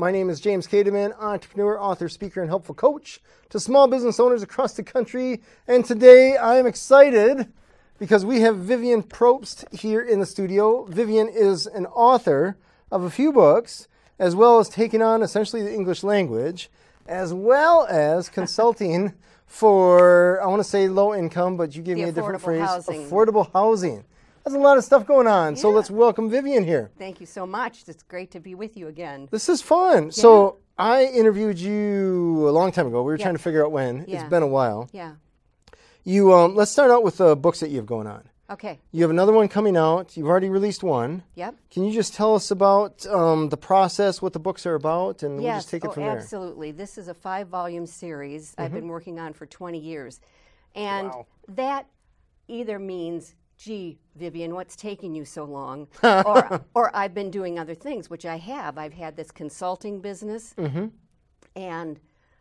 My name is James Kademan, entrepreneur, author, speaker, and helpful coach to small business owners across the country. And today I am excited because we have Vivian Probst here in the studio. Vivian is an author of a few books, as well as taking on essentially the English language, as well as consulting for, I want to say low income, but you gave me a different phrase, affordable housing. There's a lot of stuff going on. Yeah. So let's welcome Vivian here. Thank you so much. It's great to be with you again. This is fun. Yeah. So I interviewed you a long time ago. We were trying to figure out when. Yeah. It's been a while. Yeah. You let's start out with the books that you have going on. Okay. You have another one coming out. You've already released one. Yep. Can you just tell us about the process, what the books are about, and we'll just take it from there? Absolutely. This is a 5-volume series I've been working on for 20 years. And that either means, gee, Vivian, what's taking you so long? or I've been doing other things, which I have. I've had this consulting business, and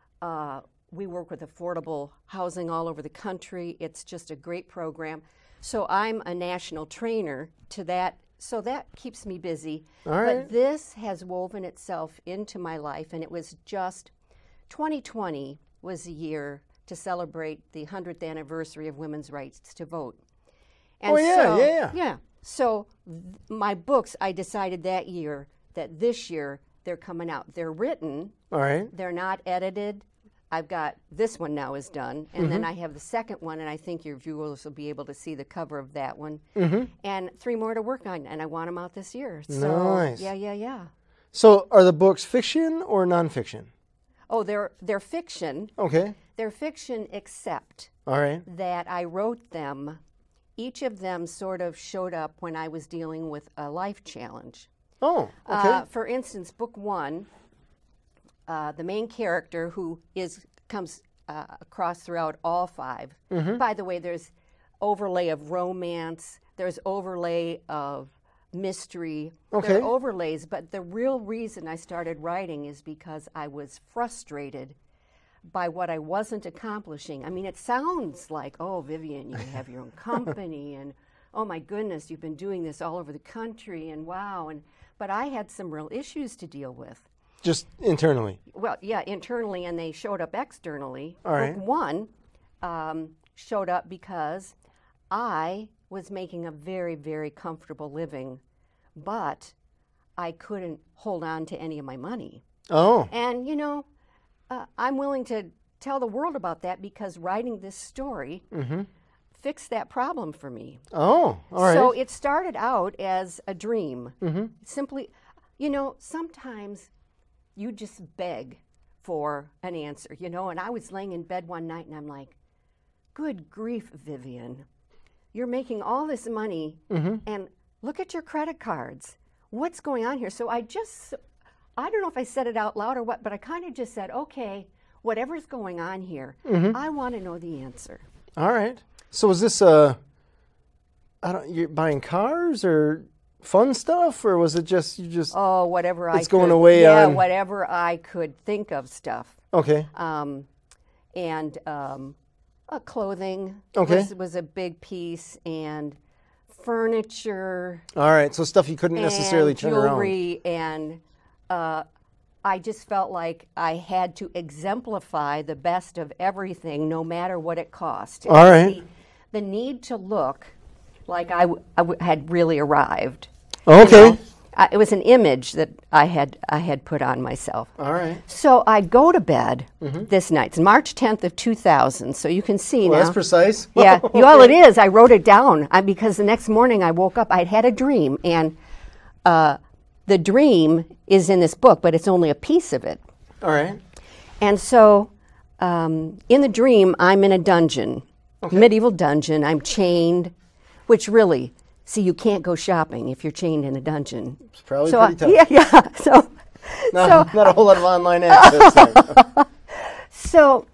we work with affordable housing all over the country. It's just a great program. So I'm a national trainer to that, so that keeps me busy. All right. But this has woven itself into my life, and it was just 2020 was the year to celebrate the 100th anniversary of women's rights to vote. And yeah. So my books, I decided that year that this year they're coming out. They're written. All right. They're not edited. I've got this one now is done, and then I have the second one, and I think your viewers will be able to see the cover of that one, and 3 more to work on, and I want them out this year. So, nice. Yeah. So are the books fiction or nonfiction? Oh, they're fiction. Okay. They're fiction, except that I wrote them. Each of them sort of showed up when I was dealing with a life challenge. Oh, okay. For instance, book 1. The main character who comes across throughout all 5. By the way, there's overlay of romance, there's overlay of mystery, there are overlays, but the real reason I started writing is because I was frustrated by what I wasn't accomplishing. I mean, it sounds like, oh, Vivian, you have your own company, and oh my goodness, you've been doing this all over the country, and wow, but I had some real issues to deal with. Just internally? Well, yeah, internally, and they showed up externally. All right. Book 1 showed up because I was making a very, very comfortable living, but I couldn't hold on to any of my money. Oh. And, I'm willing to tell the world about that because writing this story fixed that problem for me. Oh, all right. So it started out as a dream. Simply, sometimes you just beg for an answer, and I was laying in bed one night and I'm like, good grief, Vivian, you're making all this money and look at your credit cards. What's going on here? So I don't know if I said it out loud or what, but I kind of just said, okay, whatever's going on here, I want to know the answer. All right. So is this you're buying cars or fun stuff, or was it just whatever I could. It's going away whatever I could think of stuff. Okay. Clothing was a big piece, and furniture. All right, so stuff you couldn't necessarily turn around. Jewelry, and I just felt like I had to exemplify the best of everything, no matter what it cost. All right. The need to look like I had really arrived. Okay. It was an image that I had put on myself. All right. So I go to bed this night. It's March 10th of 2000, so you can see now. That's precise. Yeah. Well, it is. I wrote it down because the next morning I woke up. I'd had a dream, and the dream is in this book, but it's only a piece of it. All right. And so in the dream, I'm in a dungeon, medieval dungeon. I'm chained, which really... See, you can't go shopping if you're chained in a dungeon. It's probably pretty tough. Yeah. So, not a whole lot of online access there. So,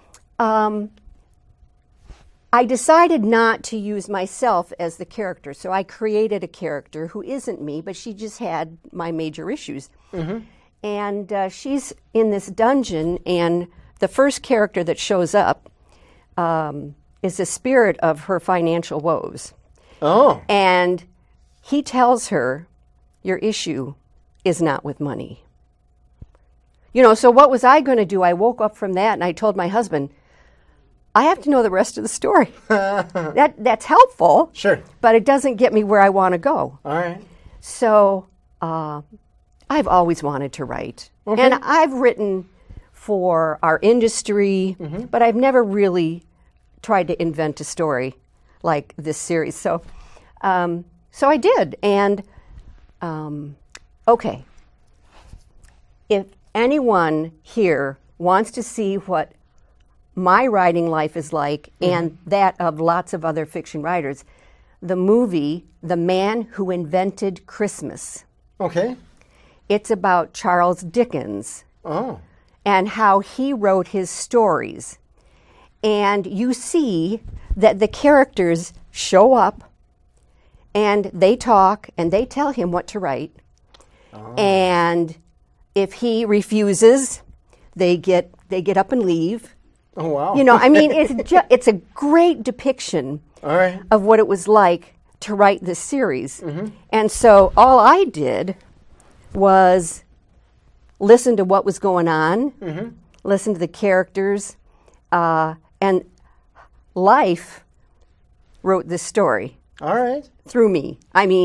I decided not to use myself as the character. So I created a character who isn't me, but she just had my major issues. And she's in this dungeon, and the first character that shows up is the spirit of her financial woes. Oh. And he tells her, your issue is not with money. So what was I going to do? I woke up from that and I told my husband, I have to know the rest of the story. That's helpful. Sure. But it doesn't get me where I want to go. All right. So I've always wanted to write. Okay. And I've written for our industry, but I've never really tried to invent a story like this series. So I did. And, okay. If anyone here wants to see what my writing life is like and that of lots of other fiction writers, the movie, The Man Who Invented Christmas. Okay. It's about Charles Dickens Oh. and how he wrote his stories. And you see that the characters show up and they talk and they tell him what to write. Oh. And if he refuses, they get up and leave. Oh, wow. It's a great depiction All right. of what it was like to write this series. And so all I did was listen to what was going on, listen to the characters, and life wrote this story. All right. Through me.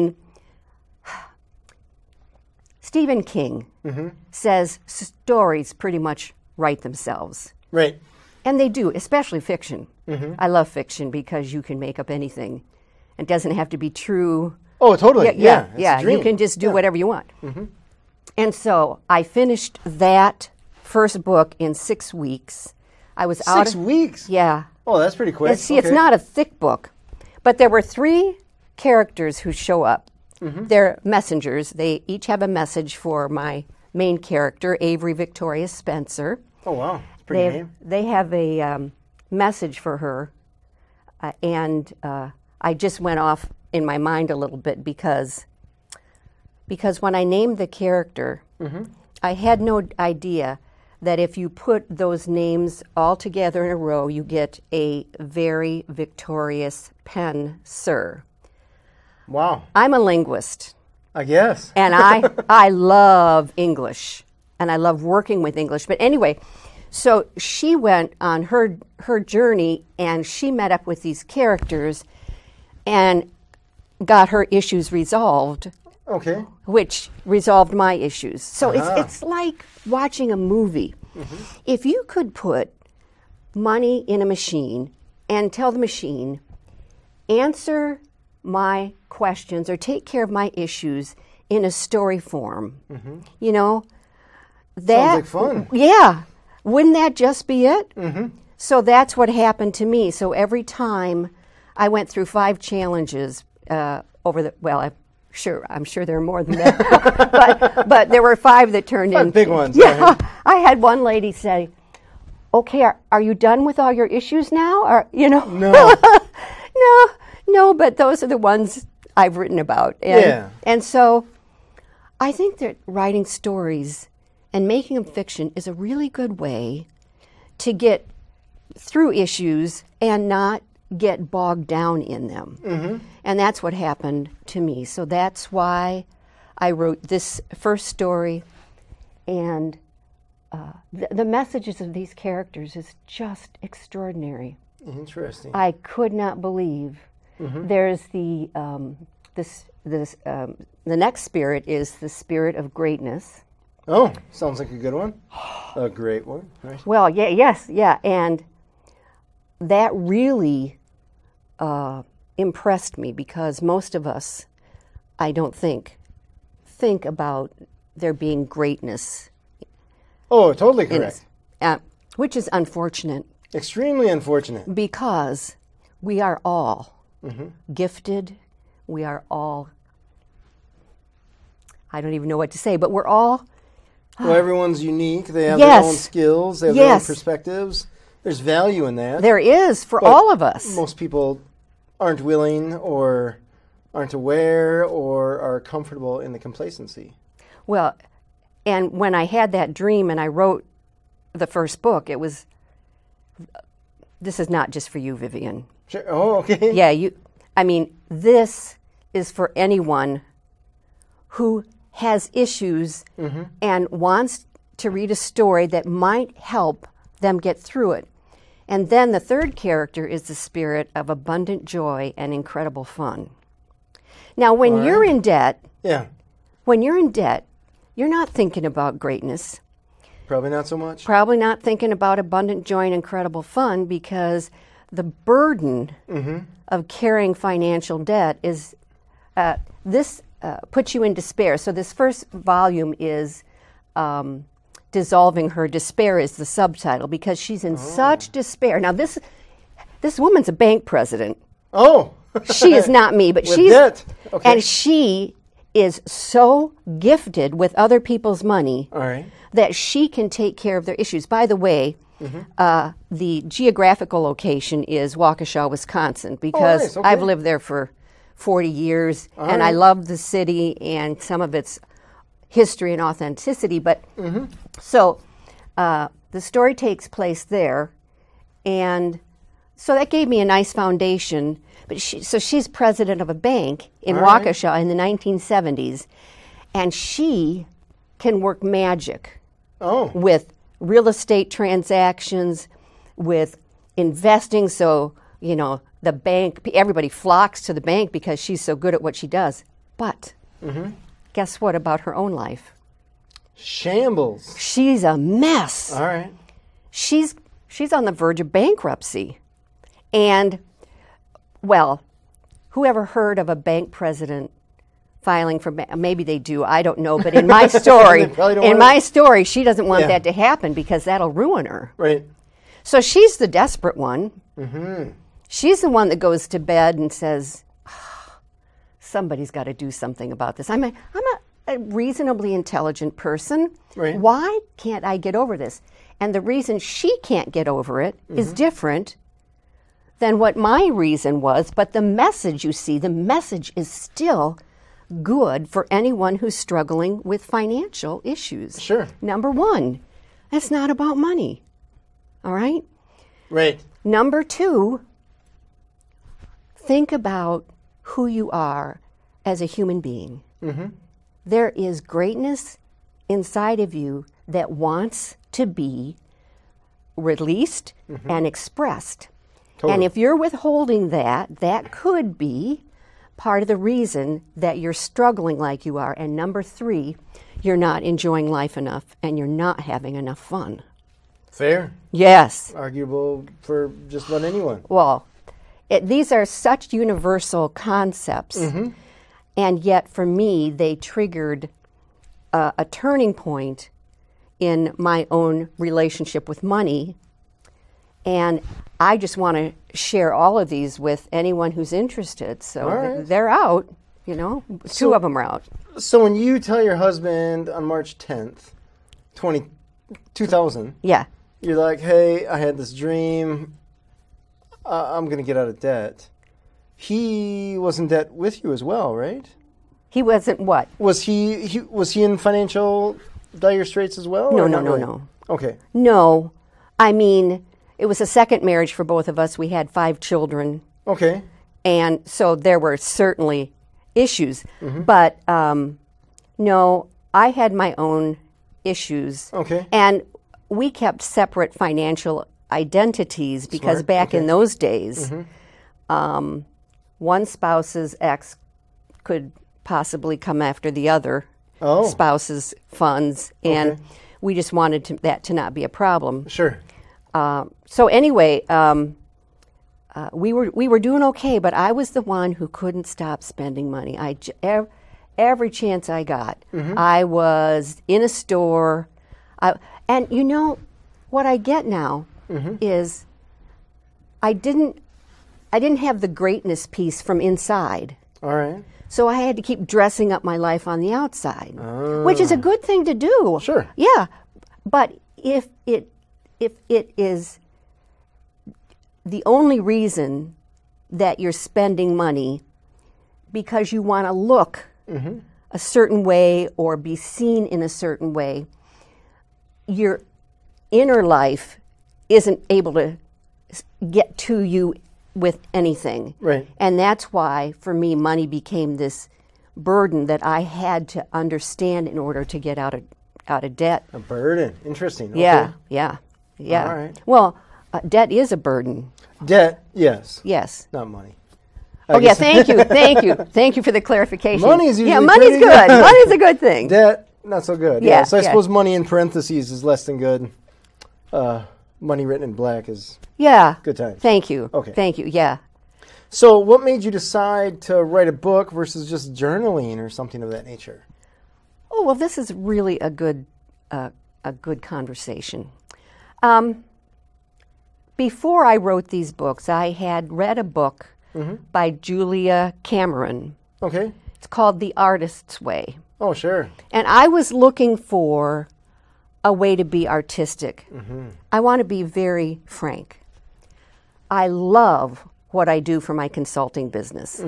Stephen King says stories pretty much write themselves. Right. And they do, especially fiction. I love fiction because you can make up anything. It doesn't have to be true. Oh, totally. Yeah. It's a dream. You can just do whatever you want. And so I finished that first book in 6 weeks. I was out 6 weeks? Yeah. Oh, that's pretty quick. And see, it's not a thick book. But there were 3 characters who show up. They're messengers. They each have a message for my main character, Avery Victoria Spencer. Oh, wow. It's a pretty name. They have a message for her. And I just went off in my mind a little bit because when I named the character, I had no idea that if you put those names all together in a row, you get a very victorious Spencer. Wow. I'm a linguist. I guess. And I love English, and I love working with English. But anyway, so she went on her journey, and she met up with these characters and got her issues resolved. Okay. Which resolved my issues. So it's like watching a movie. If you could put money in a machine and tell the machine, answer my questions or take care of my issues in a story form, that sounds like fun. Yeah. Wouldn't that just be it? So that's what happened to me. So every time I went through 5 challenges I'm sure there are more than that, but there were 5 that turned in. Big ones. Yeah, Right? I had one lady say, "Okay, are you done with all your issues now?" Or No. no. But those are the ones I've written about. And so, I think that writing stories and making them fiction is a really good way to get through issues and not get bogged down in them. And that's what happened to me. So that's why I wrote this first story. And the messages of these characters is just extraordinary. Interesting. I could not believe. There's the next spirit is the spirit of greatness. Oh, sounds like a good one. A great one. Right. Well, yeah. And that really impressed me because most of us, I don't think about there being greatness. Oh, totally correct. Which is unfortunate. Extremely unfortunate. Because we are all gifted. We are all, I don't even know what to say, but we're all. Well, everyone's unique. They have their own skills. They have their own perspectives. There's value in that. There is for all of us. Most people aren't willing or aren't aware or are comfortable in the complacency. Well, and when I had that dream and I wrote the first book, it was, this is not just for you, Vivian. Sure. Oh, okay. Yeah, this is for anyone who has issues and wants to read a story that might help them get through it. And then the third character is the spirit of abundant joy and incredible fun. Now, when you're in debt, when you're in debt, you're not thinking about greatness. Probably not so much. Probably not thinking about abundant joy and incredible fun, because the burden of carrying financial debt is this puts you in despair. So this first volume is Dissolving Her Despair is the subtitle, because she's in such despair. Now this woman's a bank president. Oh. She is not me, but she's debt. Okay. And she is so gifted with other people's money that she can take care of their issues. By the way, the geographical location is Waukesha, Wisconsin, because I've lived there for 40 years, and I love the city and some of its history and authenticity. But so the story takes place there, and so that gave me a nice foundation. But she's president of a bank in Waukesha in the 1970s, and she can work magic with real estate transactions, with investing. So, you know, the bank, everybody flocks to the bank because she's so good at what she does. But guess what about her own life? Shambles. She's a mess. All right. She's on the verge of bankruptcy. And, well, whoever heard of a bank president filing for, maybe they do, I don't know, but in my story, she doesn't want that to happen, because that'll ruin her. Right. So she's the desperate one. She's the one that goes to bed and says, somebody's got to do something about this. I'm a reasonably intelligent person. Right. Why can't I get over this? And the reason she can't get over it is different than what my reason was. But the message, you see, the message is still good for anyone who's struggling with financial issues. Sure. Number one, it's not about money. All right? Right. Number two, think about who you are as a human being. There is greatness inside of you that wants to be released and expressed. Totally. And if you're withholding that, that could be part of the reason that you're struggling like you are. And number three, you're not enjoying life enough and you're not having enough fun. Fair. Yes. Arguable for just about anyone. Well, these are such universal concepts. And yet, for me, they triggered a turning point in my own relationship with money. And I just want to share all of these with anyone who's interested. So they're out, you know, two of them are out. So when you tell your husband on March 10th, 2000, you're like, hey, I had this dream. I'm going to get out of debt. He was in debt with you as well, right? He wasn't what? Was he in financial dire straits as well? No. Okay. No. I mean, it was a second marriage for both of us. We had 5 children. Okay. And so there were certainly issues. But no, I had my own issues. Okay. And we kept separate financial identities because back in those days, one spouse's ex could possibly come after the other spouse's funds, and we just wanted that to not be a problem. Sure. So anyway, we were doing okay, but I was the one who couldn't stop spending money. Every chance I got, I was in a store, and you know what I get now is I didn't have the greatness piece from inside. All right. So I had to keep dressing up my life on the outside, which is a good thing to do. Sure. Yeah, but if it is the only reason that you're spending money because you want to look a certain way or be seen in a certain way, your inner life isn't able to get to you with anything. Right. And that's why, for me, money became this burden that I had to understand in order to get out out of debt. A burden. Interesting. Yeah, Okay. yeah. All right. Well, debt is a burden. Debt, yes. Yes. Not money. Oh, yeah, thank you for the clarification. Money's usually money's pretty good. good. Money's a good thing. Debt, not so good. Yeah, So I yeah. suppose money in parentheses is less than good. Money written in black is Yeah. good times. Thank you. Okay. Thank you. Yeah. So what made you decide to write a book versus just journaling or something of that nature? Oh, well, this is really a good conversation. Before I wrote these books, I had read a book by Julia Cameron. Okay. It's called The Artist's Way. Oh, sure. And I was looking for a way to be artistic. I want to be very frank. I love what I do for my consulting business.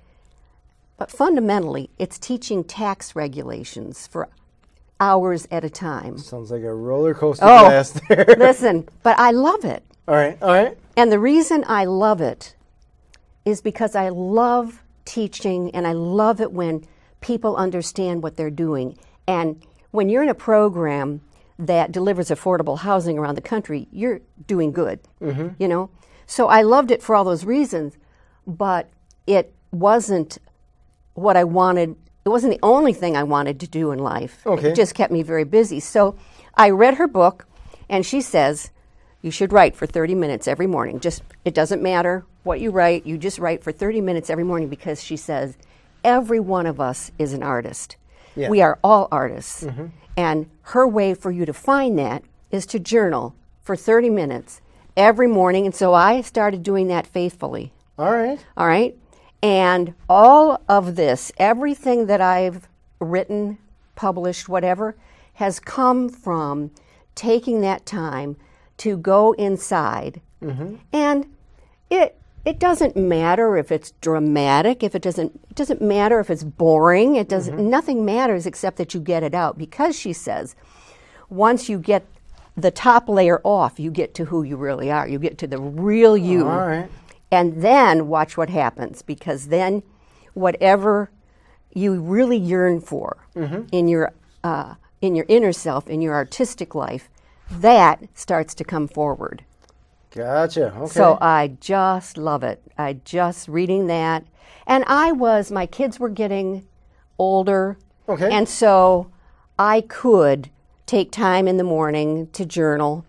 But fundamentally, it's teaching tax regulations for hours at a time. Sounds like a roller coaster Oh. blast there. Listen, but I love it. All right. And the reason I love it is because I love teaching and I love it when people understand what they're doing. And when you're in a program that delivers affordable housing around the country, you're doing good, you know? So I loved it for all those reasons, but it wasn't what I wanted. It wasn't the only thing I wanted to do in life. Okay. It just kept me very busy. So I read her book, and she says, you should write for 30 minutes every morning. Just, it doesn't matter what you write, you just write for 30 minutes every morning, because she says, every one of us is an artist. Yeah. We are all artists. And her way for you to find that is to journal for 30 minutes every morning. And so I started doing that faithfully. All right. All right? And all of this, everything that I've written, published, whatever, has come from taking that time to go inside. And it doesn't matter if it's dramatic, if it doesn't matter if it's boring, it doesn't, nothing matters except that you get it out. Because she says, once you get the top layer off, you get to who you really are. You get to the real you. All right. And then watch what happens, because then whatever you really yearn for in your inner self, in your artistic life, that starts to come forward. Gotcha. Okay. So I just love it. I just reading that. And my kids were getting older. Okay. And so I could take time in the morning to journal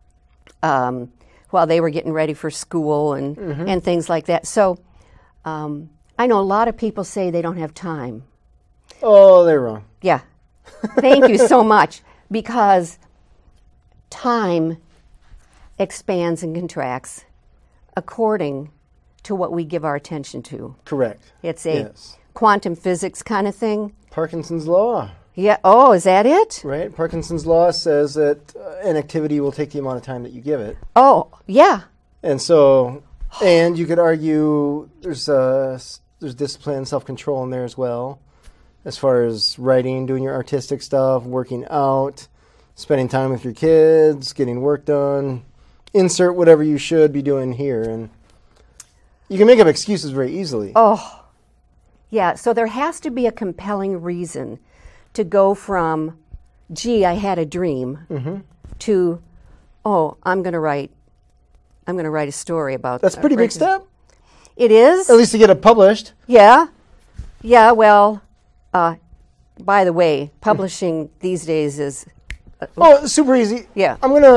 while they were getting ready for school and things like that. So I know a lot of people say they don't have time. Oh, they're wrong. Yeah. Thank you so much. Because time expands and contracts according to what we give our attention to. Correct. It's a Yes. quantum physics kind of thing. Parkinson's law, Yeah. Oh, is that it? right? Parkinson's law says that an activity will take the amount of time that you give it. Oh, yeah. And so, and you could argue there's discipline and self-control in there as well, as far as writing, doing your artistic stuff, working out, spending time with your kids, getting work done. Insert whatever you should be doing here, and you can make up excuses very easily. Oh, yeah. So there has to be a compelling reason to go from, gee, I had a dream, to, oh, I'm going to write a story about. That's a pretty big step, It is. at least to get it published. Yeah. Yeah. Well, by the way, publishing these days is. Oh, super easy. Yeah.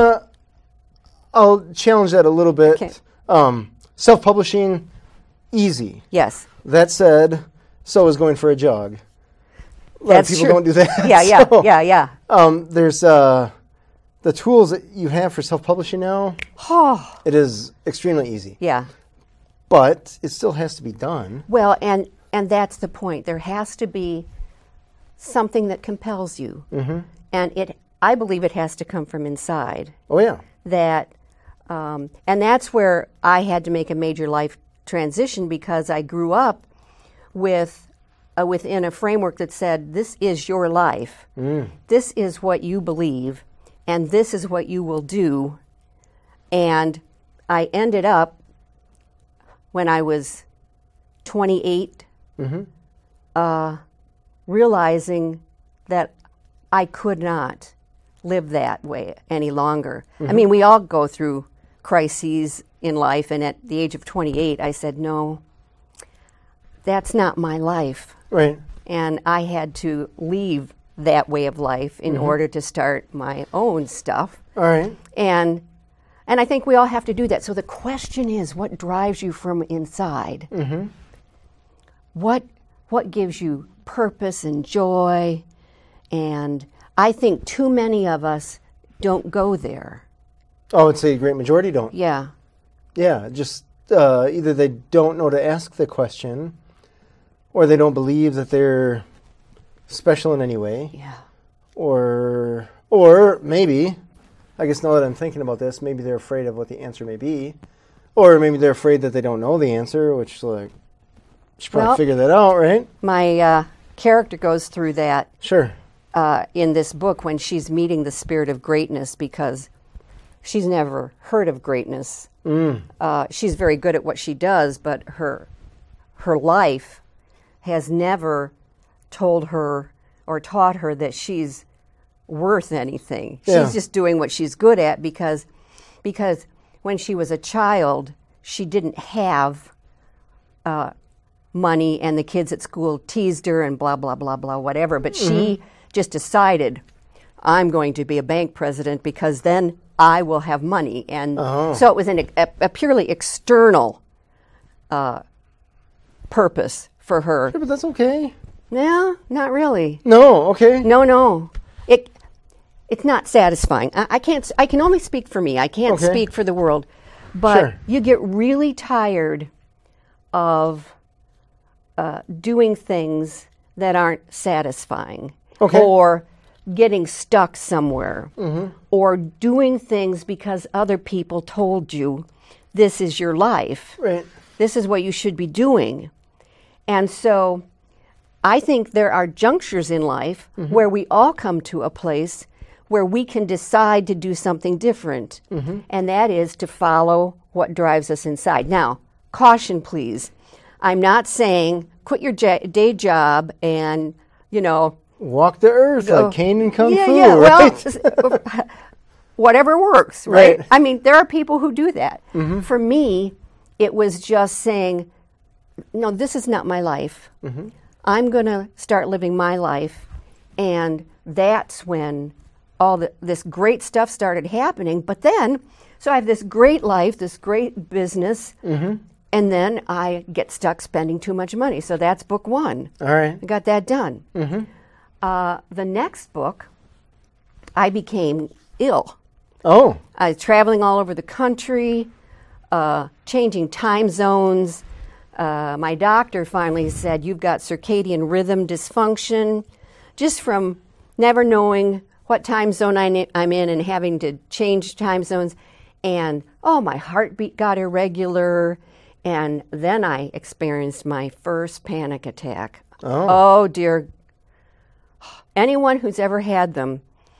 I'll challenge that a little bit. Okay. Self-publishing, easy. Yes. That said, so is going for a jog. A lot That's of people true. don't do that. Yeah. Yeah. So, Yeah. there's the tools that you have for self-publishing now. Oh. It is extremely easy, Yeah. but it still has to be done. Well, and that's the point. There has to be something that compels you, and I believe it has to come from inside. Oh yeah. That, and that's where I had to make a major life transition, because I grew up within a framework that said, this is your life, this is what you believe, and this is what you will do. And I ended up, when I was 28, realizing that I could not live that way any longer. I mean, we all go through crises in life, and at the age of 28, I said, no, that's not my life. Right. And I had to leave that way of life in order to start my own stuff. All right. And I think we all have to do that. So the question is, what drives you from inside? What gives you purpose and joy? And I think too many of us don't go there. I would say a great majority don't. Yeah. Yeah, just either they don't know to ask the question, or they don't believe that they're special in any way. Yeah. Or maybe, I guess now that I'm thinking about this, maybe they're afraid of what the answer may be. Or maybe they're afraid that they don't know the answer, which, like, you should probably figure that out, right? My character goes through that Sure. in this book when she's meeting the spirit of greatness, because she's never heard of greatness. She's very good at what she does, but her life has never told her or taught her that she's worth anything. Yeah. She's just doing what she's good at because when she was a child, she didn't have money, and the kids at school teased her and blah, blah, blah, blah, whatever. But she just decided, I'm going to be a bank president because then I will have money. And so it was a purely external purpose for her. Yeah, but that's okay. No, not really. No, okay. No. It's not satisfying. I can only speak for me. I can't speak for the world. But Sure. you get really tired of doing things that aren't satisfying. Okay. Or getting stuck somewhere. Or doing things because other people told you this is your life. Right. This is what you should be doing. And so I think there are junctures in life where we all come to a place where we can decide to do something different. And that is to follow what drives us inside. Now, caution, please. I'm not saying quit your day job and, Walk the earth like Cain and Kung Fu, yeah. right? Well, whatever works, right? Right. I mean, there are people who do that. For me, it was just saying, no, this is not my life. I'm going to start living my life. And that's when all this great stuff started happening. But then, so I have this great life, this great business, and then I get stuck spending too much money. So that's book one. All right. I got that done. The next book, I became ill. Oh. I was traveling all over the country, changing time zones. My doctor finally said, you've got circadian rhythm dysfunction, just from never knowing what time zone I'm in and having to change time zones. And, my heartbeat got irregular. And then I experienced my first panic attack. Oh dear. Anyone who's ever had them,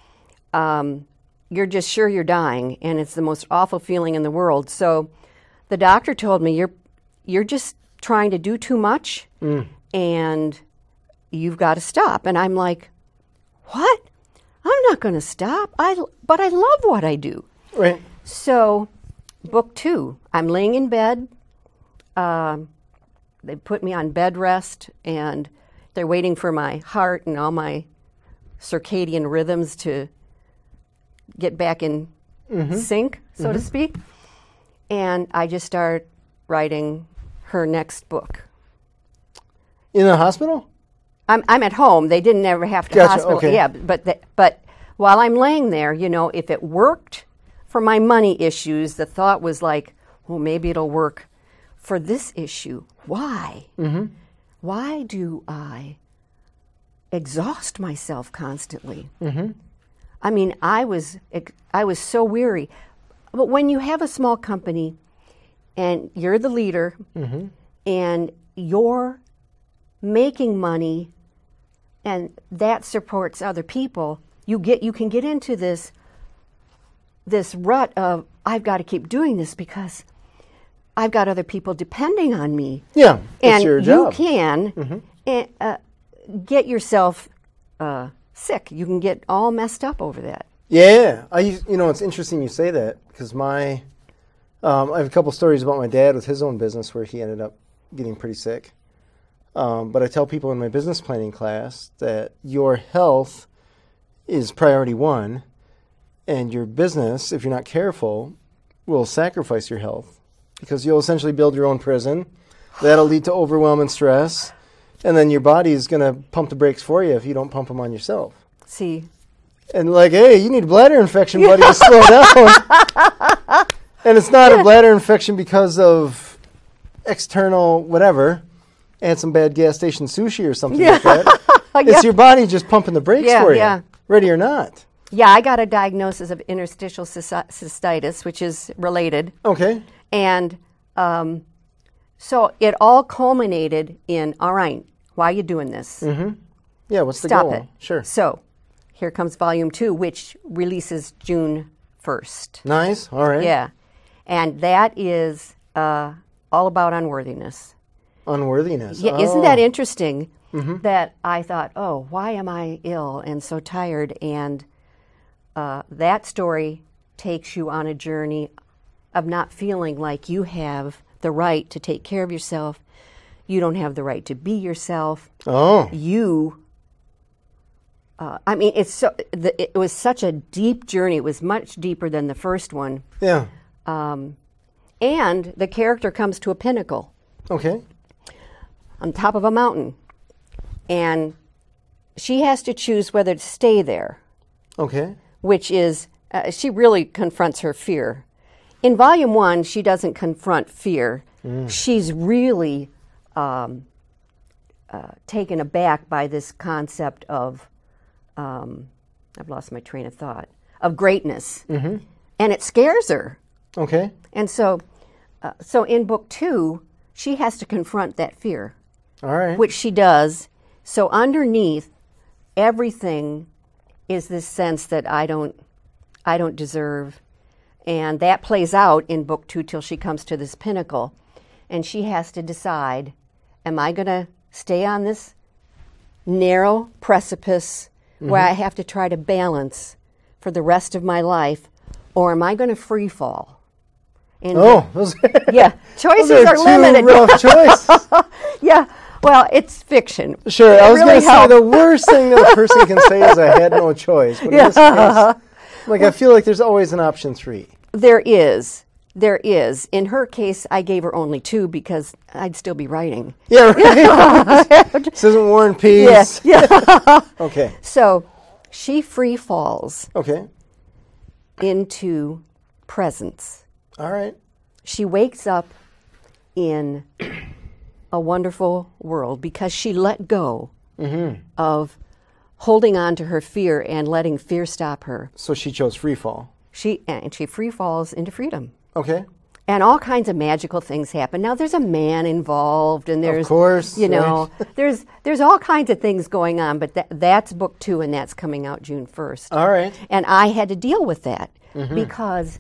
you're just sure you're dying, and it's the most awful feeling in the world. So the doctor told me, you're just trying to do too much, and you've got to stop. And I'm like, what? I'm not going to stop. But I love what I do. Right. So book two, I'm laying in bed. They put me on bed rest, and they're waiting for my heart and all my circadian rhythms to get back in sync, so to speak. And I just start writing her next book. In the hospital? I'm at home. They didn't ever have to Gotcha, hospital. okay. Yeah, but while I'm laying there, if it worked for my money issues, the thought was like, well, maybe it'll work for this issue. Why? Why do I exhaust myself constantly? I mean, I was so weary. But when you have a small company and you're the leader and you're making money and that supports other people, you can get into this rut of, I've got to keep doing this because I've got other people depending on me. Yeah, it's and your job. you can get yourself sick. You can get all messed up over that. Yeah, it's interesting you say that because I have a couple stories about my dad with his own business where he ended up getting pretty sick. But I tell people in my business planning class that your health is priority one, and your business, if you're not careful, will sacrifice your health because you'll essentially build your own prison. That'll lead to overwhelm and stress, and then your body is going to pump the brakes for you if you don't pump them on yourself. See. And like, hey, you need a bladder infection, buddy, to slow down. And it's not a bladder infection because of external whatever, and some bad gas station sushi or something like that. It's your body just pumping the brakes for you, ready or not. Yeah, I got a diagnosis of interstitial cystitis, which is related. Okay. And so it all culminated in, all right, why are you doing this? Mm-hmm. Yeah, what's the Stop goal? it. Sure. So here comes volume 2, which releases June 1st. Nice. All right. Yeah. And that is all about unworthiness. Unworthiness. Yeah, isn't that interesting that I thought, oh, why am I ill and so tired? And that story takes you on a journey of not feeling like you have the right to take care of yourself. You don't have the right to be yourself. Oh. It was such a deep journey. It was much deeper than the first one. Yeah. And the character comes to a pinnacle. Okay. On top of a mountain. And she has to choose whether to stay there. Okay. Which is, she really confronts her fear. In volume 1, she doesn't confront fear. She's really taken aback by this concept of, I've lost my train of thought, of greatness. Mm-hmm. And it scares her. Okay. And so in book 2, she has to confront that fear. All right. Which she does. So underneath everything is this sense that I don't deserve. And that plays out in book 2 till she comes to this pinnacle. And she has to decide, am I going to stay on this narrow precipice where I have to try to balance for the rest of my life, or am I going to free fall? And those choices are are limited. two rough choices. Yeah, well, it's fiction. Sure, I was really going to say the worst thing that a person can say is I had no choice. But in this case, I feel like there's always an option 3. There is. In her case, I gave her only 2 because I'd still be writing. Yeah, right. This isn't War and Peace. Yeah. Okay. So she free falls Okay. into presence. All right. She wakes up in a wonderful world because she let go of holding on to her fear and letting fear stop her. So she chose free fall. She free falls into freedom. Okay. And all kinds of magical things happen. Now there's a man involved, and there's, of course, there's all kinds of things going on. But that's book 2, and that's coming out June 1st. All right. And I had to deal with that because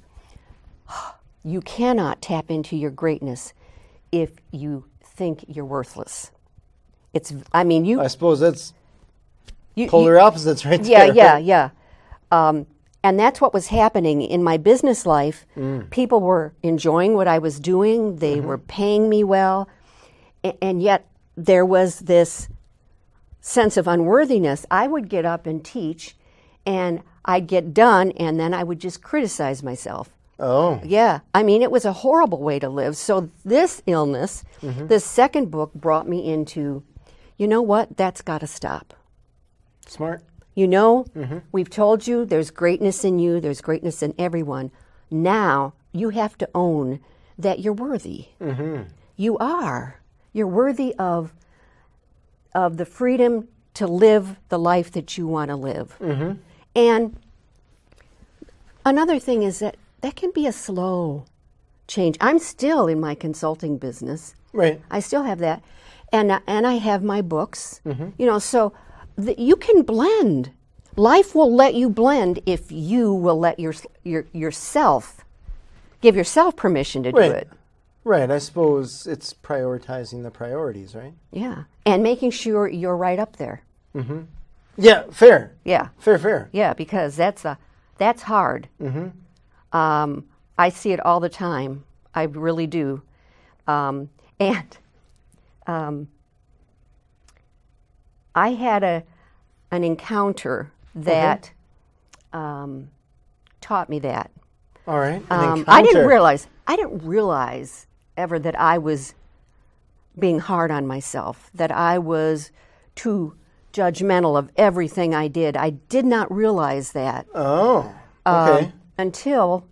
you cannot tap into your greatness if you think you're worthless. I suppose that's polar opposites right there. Yeah. And that's what was happening in my business life. People were enjoying what I was doing. They were paying me well. And yet there was this sense of unworthiness. I would get up and teach, and I'd get done, and then I would just criticize myself. Oh. Yeah. It was a horrible way to live. So this illness, this second book brought me into, you know what? That's got to stop. Smart. We've told you there's greatness in you, there's greatness in everyone. Now you have to own that you're worthy. You are. You're worthy of the freedom to live the life that you want to live. And another thing is that can be a slow change. I'm still in my consulting business. Right. I still have that. And I have my books. So you can blend. Life will let you blend if you will let yourself give yourself permission to do it. Right. I suppose it's prioritizing the priorities, right? Yeah. And making sure you're right up there. Yeah, fair. Yeah. Fair. Yeah, because that's That's hard. I see it all the time. I really do. I had an encounter that taught me that. All right. I didn't realize ever that I was being hard on myself, that I was too judgmental of everything I did. I did not realize that. Oh, okay. Until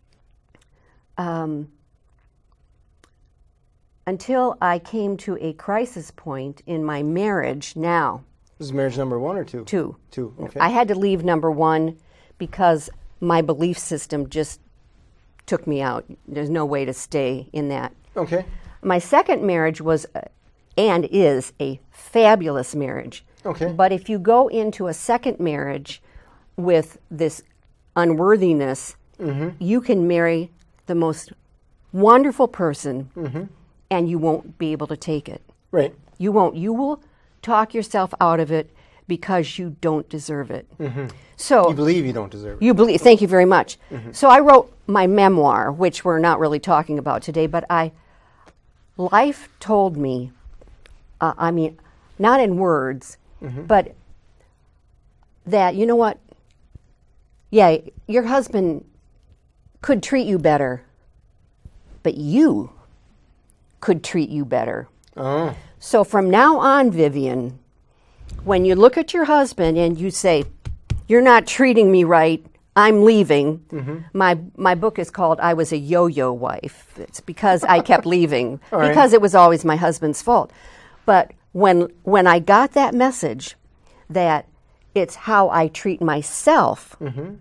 I came to a crisis point in my marriage now. This is marriage number 1 or 2? 2. 2, okay. I had to leave number 1 because my belief system just took me out. There's no way to stay in that. Okay. My second marriage was and is a fabulous marriage. Okay. But if you go into a second marriage with this unworthiness, you can marry the most wonderful person and you won't be able to take it. Right. You won't. You will talk yourself out of it because you don't deserve it. So You believe you don't deserve it. you believe. Thank you very much. So I wrote my memoir, which we're not really talking about today, but life told me, I mean, not in words, but that, you know what? Yeah, your husband could treat you better, but you could treat you better. Oh. So from now on, Vivian, when you look at your husband and you say, you're not treating me right, I'm leaving. My book is called I Was a Yo-Yo Wife. It's because I kept leaving, because it was always my husband's fault. But when I got that message that it's how I treat myself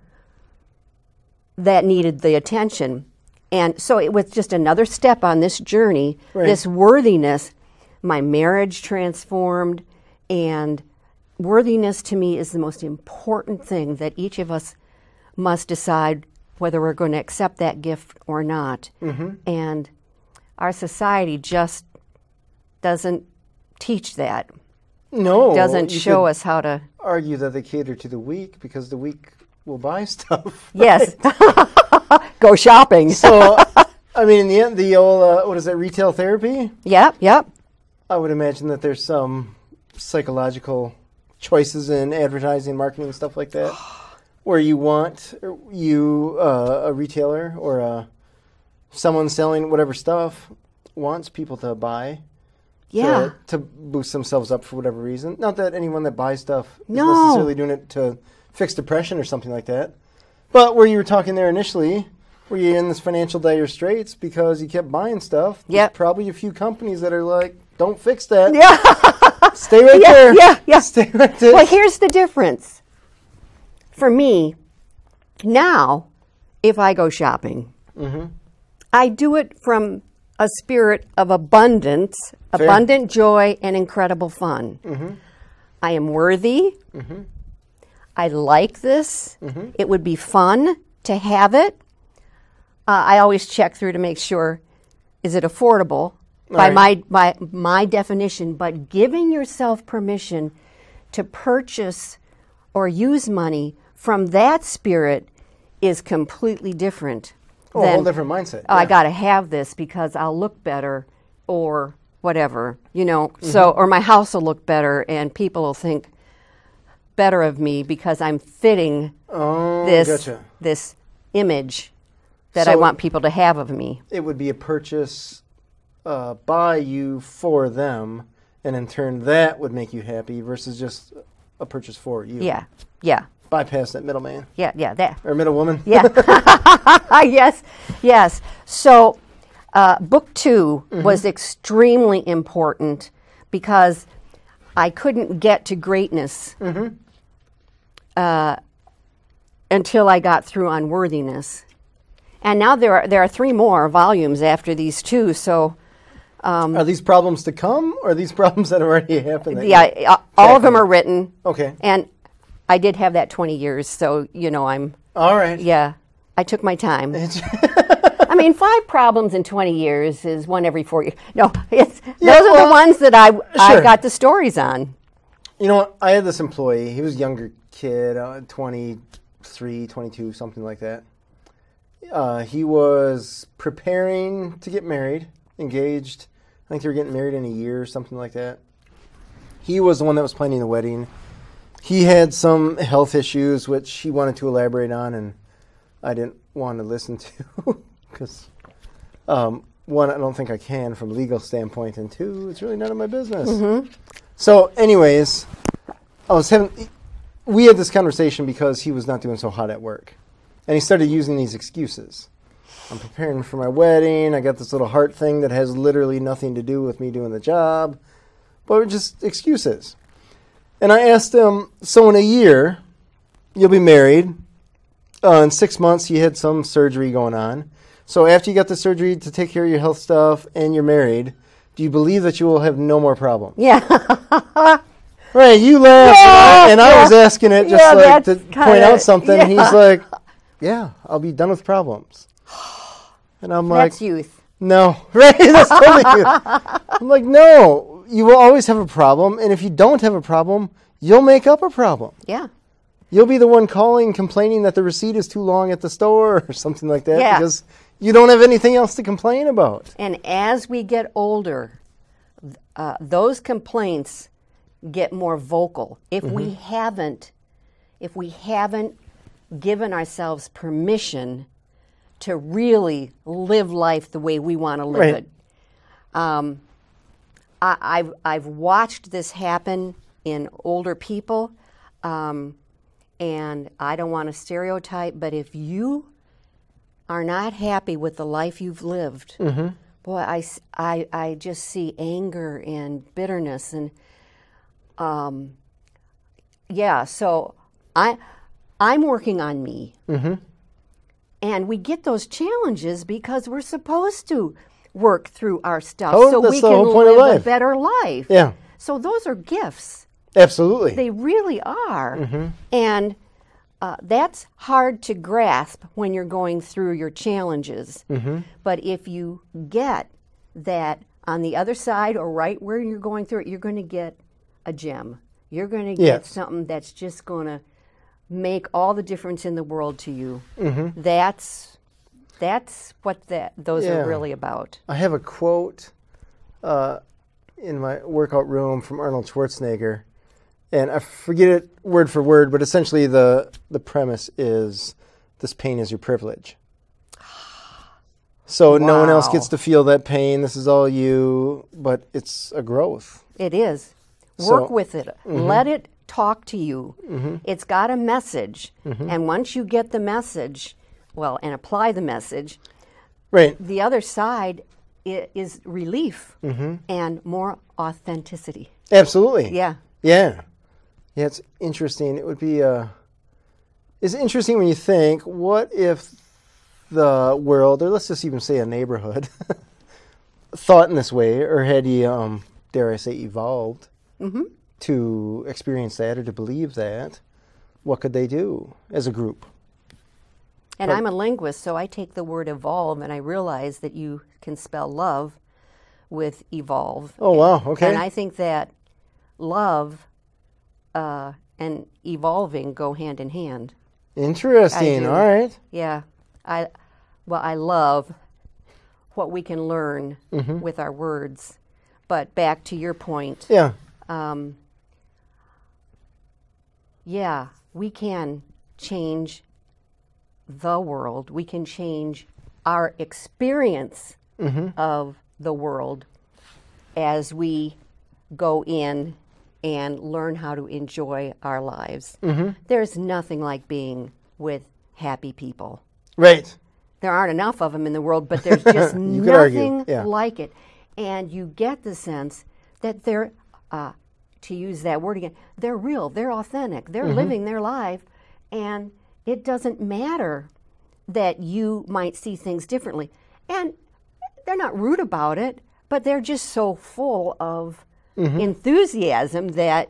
that needed the attention. And so it was just another step on this journey, this worthiness. My marriage transformed, and worthiness to me is the most important thing that each of us must decide whether we're going to accept that gift or not. And our society just doesn't teach that. No. Doesn't you show could us how to. argue that they cater to the weak because the weak will buy stuff. Yes. Go shopping. So, I mean, in the end, the old, what is that, retail therapy? Yep. I would imagine that there's some psychological choices in advertising, marketing, and stuff like that, where you want a retailer or someone selling whatever stuff wants people to buy. Yeah. To boost themselves up for whatever reason. Not that anyone that buys stuff is No. necessarily doing it to fix depression or something like that. But where you were talking there initially, were you in this financial dire straits because you kept buying stuff? Yep. There's probably a few companies that are like, don't fix that. Yeah. Stay right there. Yeah. Stay right there. Well, here's the difference. For me, now, if I go shopping, I do it from a spirit of abundance, abundant joy, and incredible fun. I am worthy. I like this. It would be fun to have it. I always check through to make sure, is it affordable? By my definition, but giving yourself permission to purchase or use money from that spirit is completely different. A whole different mindset. I got to have this because I'll look better or whatever, So, or my house will look better and people will think better of me because I'm fitting this image that I want people to have of me. It would be a purchase by you for them, and in turn that would make you happy versus just a purchase for you. Yeah. Bypass that middleman. Yeah, that. Or middlewoman. Yeah. Yes. So, book 2 was extremely important because I couldn't get to greatness until I got through unworthiness. And now there are 3 more volumes after these 2. So, are these problems to come, or are these problems that already happened? All of them are written. Okay. And I did have that 20 years, so I'm. All right. Yeah, I took my time. I mean, 5 problems in 20 years is one every 4 years. No, those are the ones that I got the stories on. You know what? I had this employee. He was a younger kid, 20, 23, 22, something like that. He was preparing to get married, engaged. I think they were getting married in a year or something like that. He was the one that was planning the wedding. He had some health issues, which he wanted to elaborate on, and I didn't want to listen to because, one, I don't think I can from a legal standpoint, and two, it's really none of my business. So anyways, we had this conversation because he was not doing so hot at work. And he started using these excuses. I'm preparing for my wedding. I got this little heart thing that has literally nothing to do with me doing the job. But just excuses. And I asked him, so in a year, you'll be married. In 6 months, you had some surgery going on. So after you got the surgery to take care of your health stuff and you're married, do you believe that you will have no more problems? Yeah. Right, you laughed, and I was asking it just to point out something. Yeah. He's like, yeah, I'll be done with problems. And I'm like, That's youth. no. Right, that's totally youth. I'm like, no, you will always have a problem, and if you don't have a problem, you'll make up a problem. Yeah. You'll be the one calling, complaining that the receipt is too long at the store or something like that Yeah. because you don't have anything else to complain about. And as we get older, those complaints get more vocal. If we haven't given ourselves permission to really live life the way we want to live Right. it. I've watched this happen in older people, and I don't want to stereotype, but if you are not happy with the life you've lived, boy, I just see anger and bitterness and so I'm working on me. And we get those challenges because we're supposed to work through our stuff so that's we the can whole point of live a life. better life. Yeah, So those are gifts. absolutely. They really are. And that's hard to grasp when you're going through your challenges. But if you get that on the other side or right where you're going through it, you're going to get a gem. You're going to get Yes. something that's just going to make all the difference in the world to you. That's what those Yeah. are really about. I have a quote in my workout room from Arnold Schwarzenegger, and I forget it word for word, but essentially the premise is this pain is your privilege. So no one else Wow. gets to feel that pain. This is all you, but it's a growth. It is. So- Work with it. Let it talk to you. It's got a message. And once you get the message, and apply the message, Right. the other side is relief and more authenticity. Absolutely. Yeah. Yeah. Yeah, it's interesting. It would be it's interesting when you think, what if the world, or let's just even say a neighborhood, thought in this way, or had you, dare I say, evolved to experience that or to believe that, what could they do as a group? And I'm a linguist, so I take the word evolve and I realize that you can spell love with evolve. Oh, wow. Okay. And I think that love and evolving go hand in hand. Interesting. I do. All right. Yeah. I love what we can learn with our words. But back to your point, Yeah. we can change the world. We can change our experience of the world as we go in and learn how to enjoy our lives. There's nothing like being with happy people. Right. There aren't enough of them in the world, but there's just You could argue, nothing yeah. like it. And you get the sense that they're, to use that word again, they're real, they're authentic, they're living their life, and it doesn't matter that you might see things differently. And they're not rude about it, but they're just so full of enthusiasm that,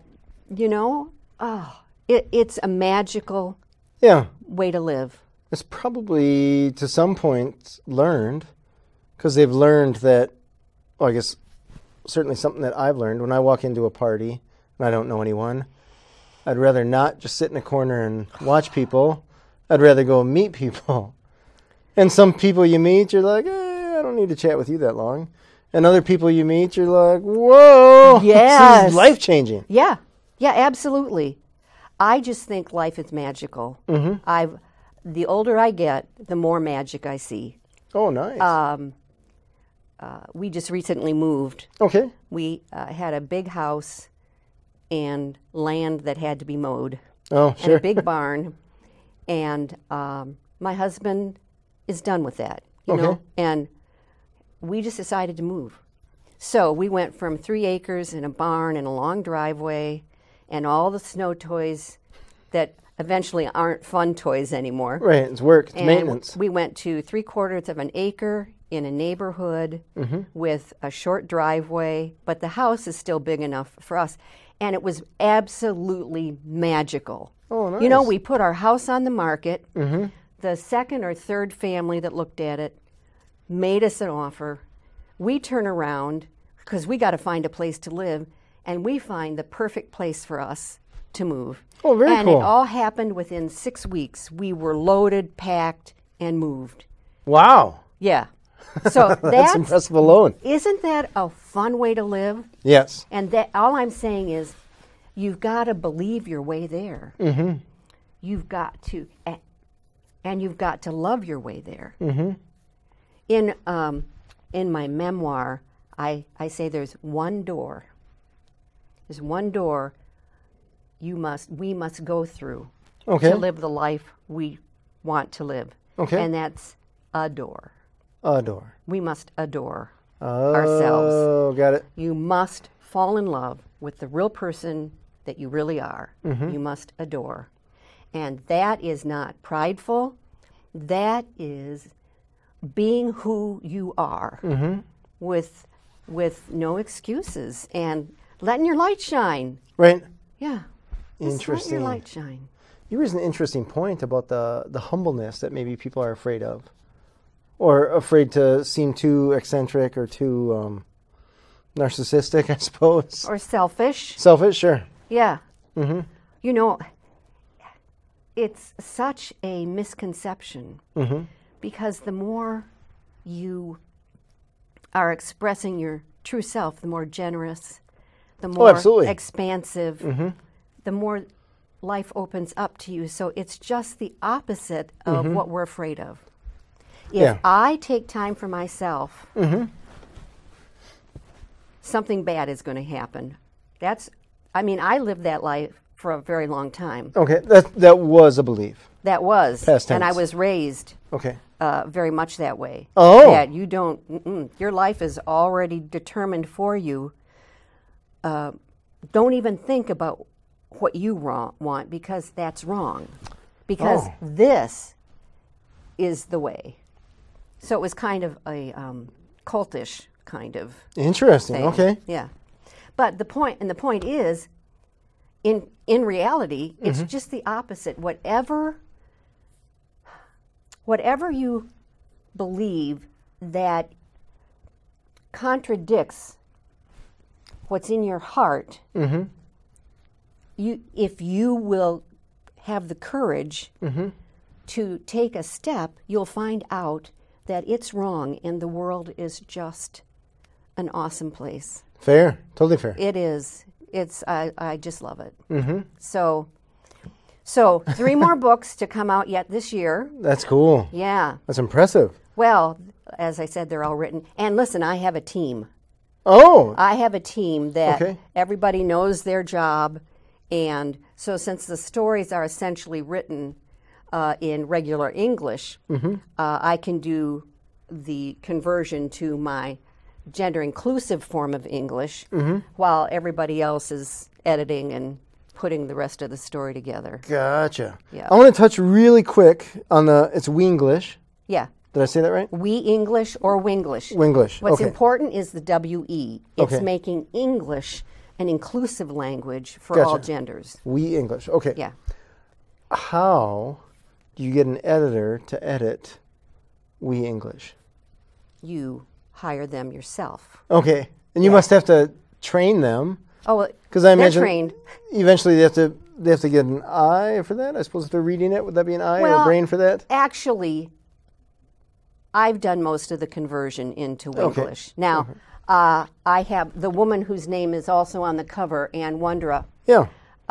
it's a magical Yeah. way to live. It's probably to some point learned, because they've learned that, well, I guess certainly something that I've learned when I walk into a party and I don't know anyone, I'd rather not just sit in a corner and watch people. I'd rather go meet people. And some people you meet, you're like, I don't need to chat with you that long. And other people you meet, you're like, whoa, Yes. this is life-changing. Yeah, absolutely. I just think life is magical. The older I get, the more magic I see. Oh, nice. We just recently moved. Okay. We had a big house and land that had to be mowed. Oh, And sure. a big barn. And my husband is done with that, you know? Okay. And we just decided to move. So we went from 3 acres and a barn and a long driveway and all the snow toys that eventually aren't fun toys anymore. Right, it's work, it's And maintenance. we went to 3/4 of an acre in a neighborhood with a short driveway, but the house is still big enough for us. And it was absolutely magical. Oh, nice. You know, we put our house on the market. The second or third family that looked at it made us an offer. We turn around because we got to find a place to live, and we find the perfect place for us to move. Oh, very and cool. it all happened within 6 weeks. We were loaded, packed, and moved. Wow. Yeah. So That's impressive alone. Isn't that a fun way to live? Yes. And that all I'm saying is, you've got to believe your way there. You've got to, and you've got to love your way there. In my memoir, I say there's one door. There's one door we must go through Okay. to live the life we want to live. Okay. And that's adore. Adore. We must adore Oh, ourselves. got it. You must fall in love with the real person that you really are. You must adore. And that is not prideful. That is being who you are with no excuses and letting your light shine. Right. Yeah. Just let Interesting. your light shine. You raised an interesting point about the humbleness that maybe people are afraid of, or afraid to seem too eccentric or too narcissistic, I suppose. Or selfish. Selfish, sure. Yeah. You know, it's such a misconception because the more you are expressing your true self, the more generous, the more absolutely. expansive, the more life opens up to you. So it's just the opposite of what we're afraid of. If Yeah. I take time for myself, something bad is going to happen. I lived that life for a very long time. Okay, that was a belief. That was. Past And I tense. was raised Okay. very much that way. Oh. That you don't, your life is already determined for you. Don't even think about what you want because that's wrong. Because this is the way. So it was kind of a cultish kind of Interesting. thing. Okay. Yeah. But the point is, in reality, it's just the opposite. Whatever you believe that contradicts what's in your heart, if you will have the courage to take a step, you'll find out that it's wrong and the world is just an awesome place. Fair. Totally fair. It is. I just love it. So 3 more books to come out yet this year. That's cool. Yeah. That's impressive. Well, as I said, they're all written. And listen, I have a team. Oh. I have a team that Okay. everybody knows their job. And so since the stories are essentially written in regular English, I can do the conversion to my gender inclusive form of English while everybody else is editing and putting the rest of the story together. Gotcha. Yeah. I want to touch really quick on it's Winglish. Yeah. Did I say that right? We English or Winglish. Winglish. What's Okay. important is the WE. It's Okay. making English an inclusive language for all Gotcha. genders. We English. Okay. Yeah. How do you get an editor to edit We English? You hire them yourself. Okay. And you must have to train them. Oh, well, Because I they're imagine trained. eventually they have to they have to get an eye for that? I suppose if they're reading it, would that be an eye or Well, a brain for that? Actually, I've done most of the conversion into Okay. English. Now, I have the woman whose name is also on the cover, Ann Wondra. Yeah.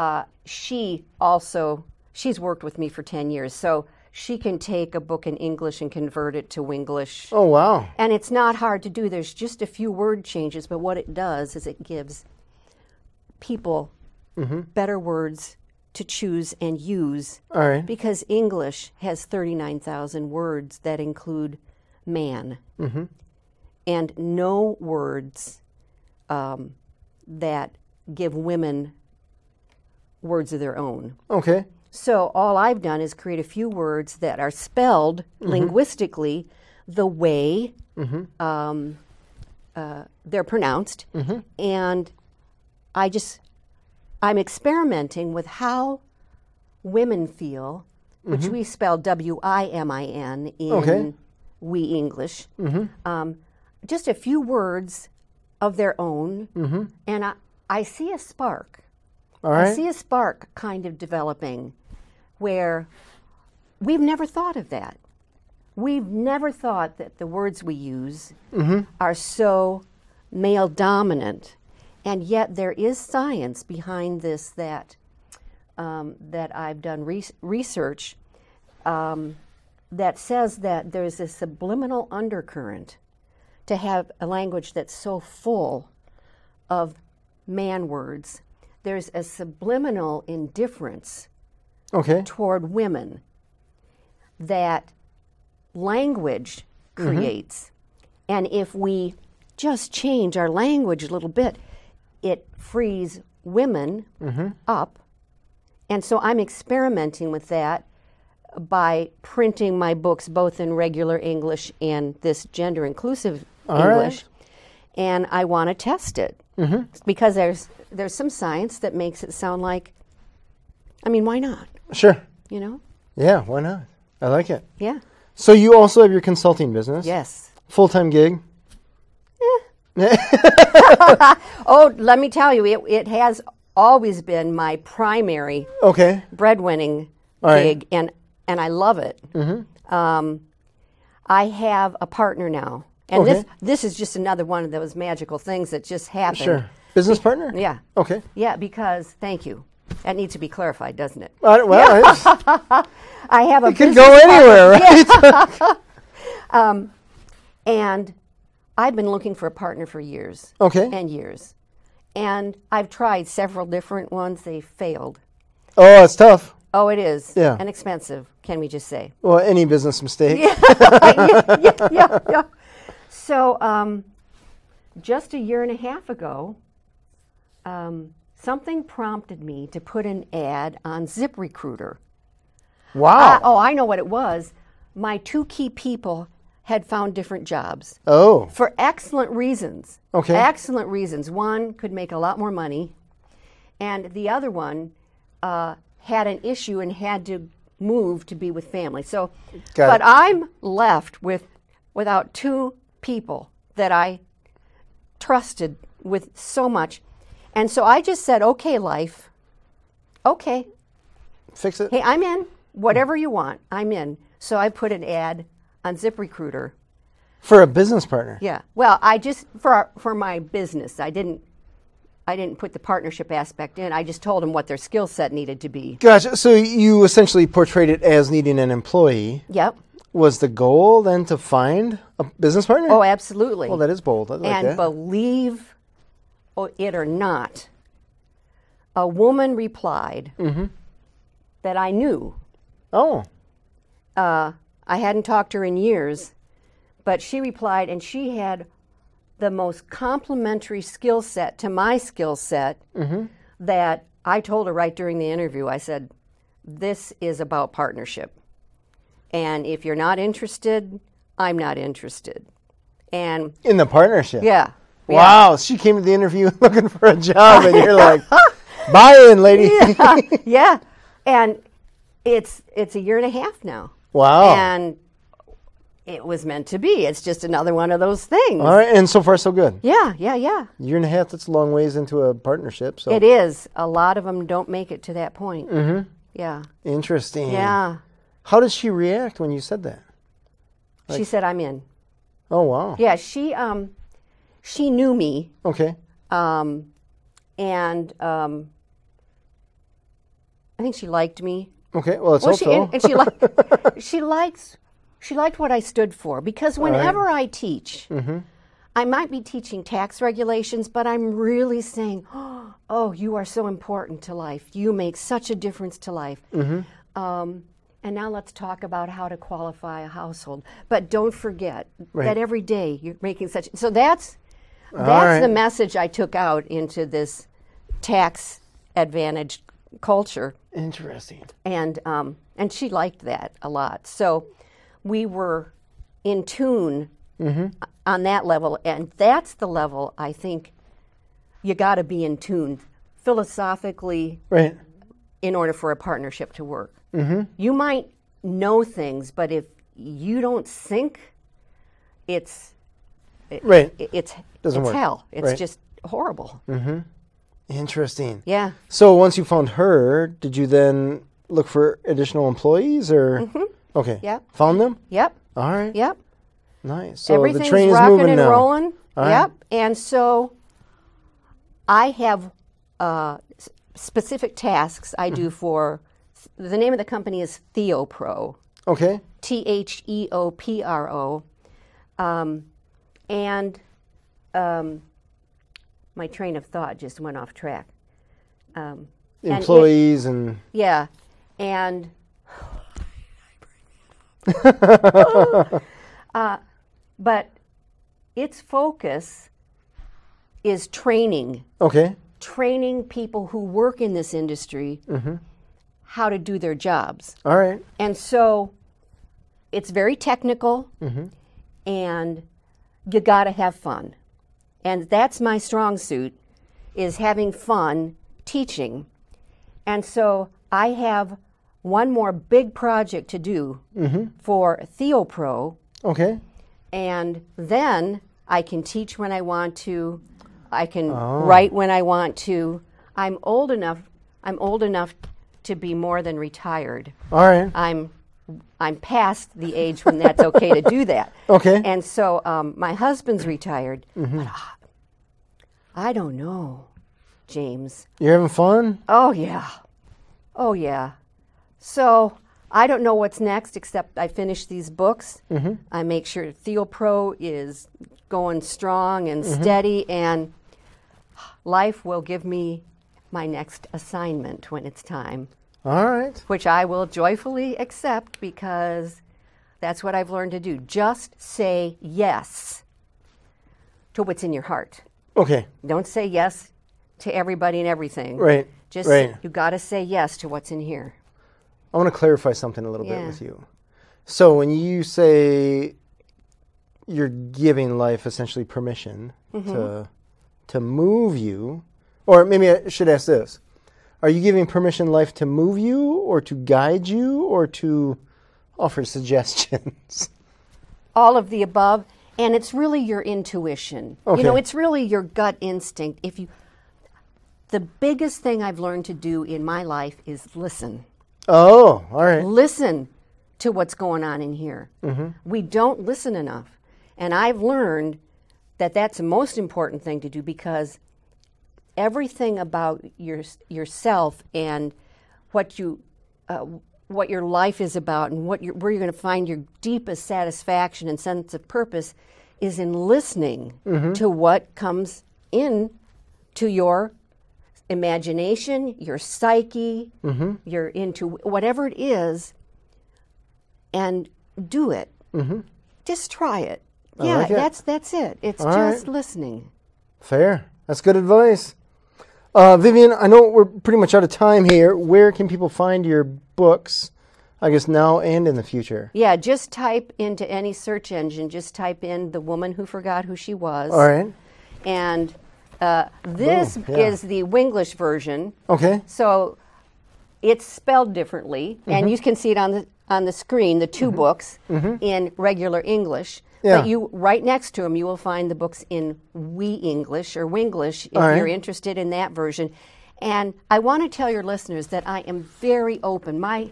She's worked with me for 10 years, so she can take a book in English and convert it to Winglish. Oh, wow. And it's not hard to do. There's just a few word changes, but what it does is it gives people better words to choose and use. All right. Because English has 39,000 words that include man. And no words that give women words of their own. Okay. So all I've done is create a few words that are spelled linguistically the way they're pronounced. And I'm experimenting with how women feel, which we spell W-I-M-I-N in We English. Just a few words of their own. And I see a spark. All right. I see a spark kind of developing where we've never thought of that. We've never thought that the words we use are so male dominant, and yet there is science behind this that I've done research that says that there's a subliminal undercurrent to have a language that's so full of man words. There's a subliminal indifference toward women that language creates. And if we just change our language a little bit, it frees women up. And so I'm experimenting with that by printing my books both in regular English and this gender inclusive English. And I want to test it because there's some science that makes it sound like, I mean, why not? Sure. You know? Yeah, why not? I like it. Yeah. So you also have your consulting business? Yes. Full-time gig? Oh, let me tell you, it has always been my primary breadwinning gig, and I love it. I have a partner now, and this is just another one of those magical things that just happened. Sure. Business partner? Yeah. Okay. Yeah, because, thank you. That needs to be clarified, doesn't it? Well, I have a it could business go anywhere, partner. right? And I've been looking for a partner for years. And years. And I've tried several different ones. They failed. Oh, it's tough. Oh, it is. Yeah. And expensive, can we just say. Well, any business mistake. Yeah. So just a year and a half ago, something prompted me to put an ad on ZipRecruiter. Wow. I know what it was. My two key people had found different jobs. Oh. For excellent reasons. Okay. Excellent reasons. One could make a lot more money, and the other one had an issue and had to move to be with family. So, but I'm left without two people that I trusted with so much. And so I just said, okay, life, okay. Fix it. Hey, I'm in. Whatever you want, I'm in. So I put an ad on ZipRecruiter. For a business partner? Yeah. Well, I just, for my business, I didn't put the partnership aspect in. I just told them what their skill set needed to be. Gotcha. So you essentially portrayed it as needing an employee. Yep. Was the goal then to find a business partner? Oh, absolutely. Well, that is bold. I like and that. Believe it or not, a woman replied that I knew. Oh. I hadn't talked to her in years, but she replied, and she had the most complementary skill set to my skill set that I told her right during the interview. I said, this is about partnership. And if you're not interested, I'm not interested. And in the partnership? Yeah. Wow. She came to the interview looking for a job, and you're like, buy in, lady. Yeah. And it's a year and a half now. Wow. And it was meant to be. It's just another one of those things. All right, and so far so good. Yeah. Year and a half, that's a long ways into a partnership. So It is. A lot of them don't make it to that point. Mm-hmm. Yeah. Interesting. Yeah. How does she react when you said that? She said, I'm in. Oh, wow. Yeah, she knew me, Okay. and I think she liked me. Okay, well, let's hope so. And she liked what I stood for, because whenever I teach, I might be teaching tax regulations, but I'm really saying, oh, you are so important to life. You make such a difference to life. And now let's talk about how to qualify a household. But don't forget that every day you're making such. So that's the message I took out into this tax advantage culture. Interesting. And she liked that a lot. So we were in tune on that level, and that's the level I think you got to be in tune philosophically in order for a partnership to work. You might know things, but if you don't sync, it's Doesn't work. hell. It's just horrible. Interesting. Yeah. So once you found her, did you then look for additional employees, or? Okay. Yep. Found them? Yep. All right. Yep. Nice. So Everything's the train is rocking moving and now. rolling. All Yep. right. And so I have specific tasks I do for. The name of the company is TheoPro. Okay. TheoPro. And my train of thought just went off track. Employees and Yeah. And but its focus is training. okay. Training people who work in this industry how to do their jobs. All right. And so it's very technical, and you got to have fun. And that's my strong suit, is having fun teaching. And so I have one more big project to do for TheoPro, Okay. and then I can teach when I want to. I can write when I want to. I'm old enough to be more than retired. All right. I'm past the age when that's okay to do that. Okay. And so my husband's retired. But I don't know, James. You're having fun? Oh yeah. So I don't know what's next, except I finish these books. I make sure TheoPro is going strong and steady, and life will give me my next assignment when it's time, All right. which I will joyfully accept, because that's what I've learned to do. Just say yes to what's in your heart. Okay. Don't say yes to everybody and everything. Right. Just Right. you got to say yes to what's in here. I want to clarify something a little bit Yeah. with you. So when you say you're giving life essentially permission to move you, or maybe I should ask this: are you giving permission life to move you, or to guide you, or to offer suggestions? All of the above, and it's really your intuition. Okay. You know, it's really your gut instinct. The biggest thing I've learned to do in my life is listen. Oh, all right. Listen to what's going on in here. We don't listen enough. And I've learned that that's the most important thing to do, because everything about yourself and what your life is about, and where you're going to find your deepest satisfaction and sense of purpose is in listening to what comes in to your imagination, your psyche, your whatever it is, and do it. Just try it. Yeah, like it. that's it. It's All just right. listening. Fair. That's good advice. Vivian, I know we're pretty much out of time here. Where can people find your books, I guess now and in the future? Yeah, just type into any search engine, just type in The Woman Who Forgot Who She Was. All right. And this Boom, yeah. is the Winglish version. Okay. So it's spelled differently, and you can see it on on the screen the two books in regular English. Yeah. But you right next to them, you will find the books in Wee English or Winglish if right. you're interested in that version. And I want to tell your listeners that I am very open. My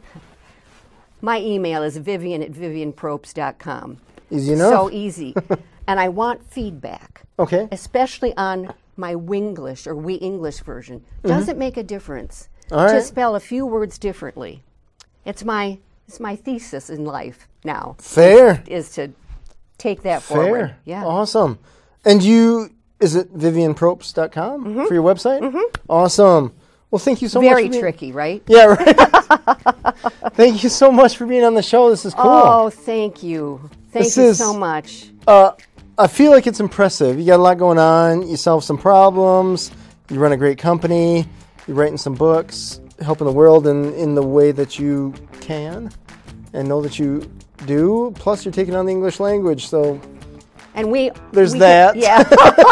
email is vivian@vivianpropst.com. Easy enough. So easy. And I want feedback. Okay. Especially on my Winglish or Wee English version. Does it make a difference All right. to spell a few words differently? It's my thesis in life now. Fair. Is to take that forward. Fair. Yeah. Awesome. And is it vivianpropst.com for your website? Awesome. Well, thank you so much. Very tricky, right? Yeah, right. Thank you so much for being on the show. This is cool. Oh, thank you. Thank you so much. I feel like it's impressive. You got a lot going on. You solve some problems. You run a great company. You're writing some books, helping the world in the way that you can and know that you do. Plus, you're taking on the English language. So, And there's that. Yeah.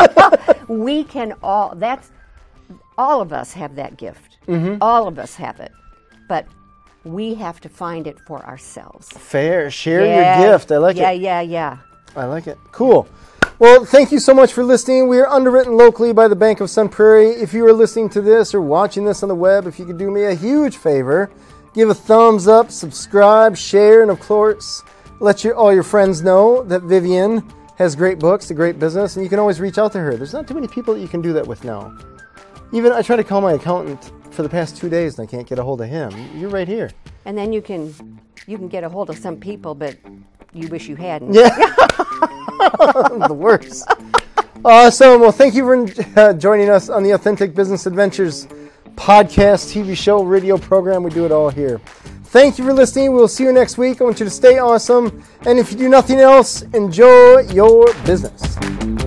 We can all, all of us have that gift. All of us have it. But we have to find it for ourselves. Fair. Share your gift. I like it. Yeah. I like it. Cool. Well, thank you so much for listening. We are underwritten locally by the Bank of Sun Prairie. If you are listening to this or watching this on the web, if you could do me a huge favor, give a thumbs up, subscribe, share, and of course, let all your friends know that Vivian has great books, a great business, and you can always reach out to her. There's not too many people that you can do that with now. Even I tried to call my accountant for the past 2 days and I can't get a hold of him. You're right here. And then you can get a hold of some people, but you wish you hadn't. Yeah. The worst. Awesome. Well, thank you for joining us on the Authentic Business Adventures podcast, TV show, radio program. We do it all here. Thank you for listening. We'll see you next week. I want you to stay awesome. And if you do nothing else, enjoy your business.